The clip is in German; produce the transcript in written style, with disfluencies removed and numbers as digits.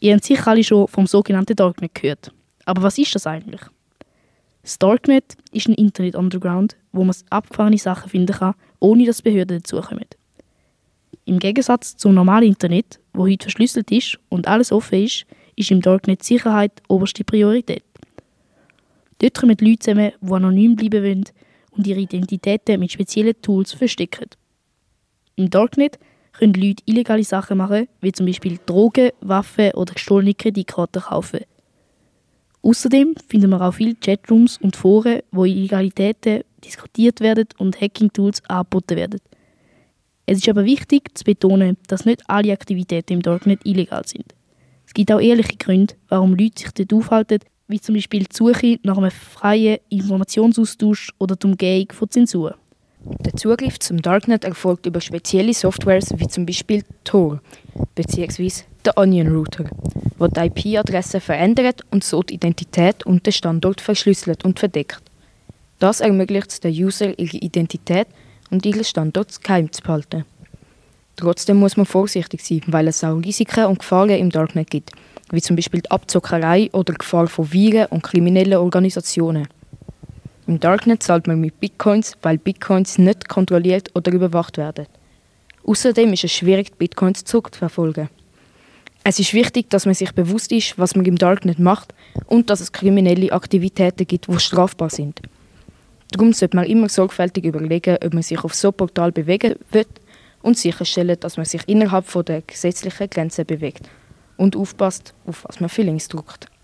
Ihr habt sicher alle schon vom sogenannten Darknet gehört. Aber was ist das eigentlich? Das Darknet ist ein Internet-Underground, wo man abgefahrene Sachen finden kann, ohne dass Behörden dazukommen. Im Gegensatz zum normalen Internet, wo heute verschlüsselt ist und alles offen ist im Darknet Sicherheit oberste Priorität. Dort kommen Leute zusammen, die anonym bleiben wollen und ihre Identitäten mit speziellen Tools verstecken. Im Darknet können Leute illegale Sachen machen, wie zum Beispiel Drogen, Waffen oder gestohlene Kreditkarten kaufen. Außerdem finden wir auch viele Chatrooms und Foren, wo Illegalitäten diskutiert werden und Hacking-Tools angeboten werden. Es ist aber wichtig zu betonen, dass nicht alle Aktivitäten im Darknet illegal sind. Es gibt auch ehrliche Gründe, warum Leute sich dort aufhalten, wie zum Beispiel die Suche nach einem freien Informationsaustausch oder die Umgehung von Zensur. Der Zugriff zum Darknet erfolgt über spezielle Softwares wie zum Beispiel Tor bzw. der Onion Router, der die IP-Adresse verändert und so die Identität und den Standort verschlüsselt und verdeckt. Das ermöglicht es den User, ihre Identität und ihren Standort geheim zu behalten. Trotzdem muss man vorsichtig sein, weil es auch Risiken und Gefahren im Darknet gibt, wie zum Beispiel die Abzockerei oder die Gefahr von Viren und kriminellen Organisationen. Im Darknet zahlt man mit Bitcoins, weil Bitcoins nicht kontrolliert oder überwacht werden. Außerdem ist es schwierig, Bitcoins zurückzuverfolgen. Es ist wichtig, dass man sich bewusst ist, was man im Darknet macht und dass es kriminelle Aktivitäten gibt, die strafbar sind. Darum sollte man immer sorgfältig überlegen, ob man sich auf so ein Portal bewegen will und sicherstellen, dass man sich innerhalb der gesetzlichen Grenzen bewegt und aufpasst, auf was man für Links drückt.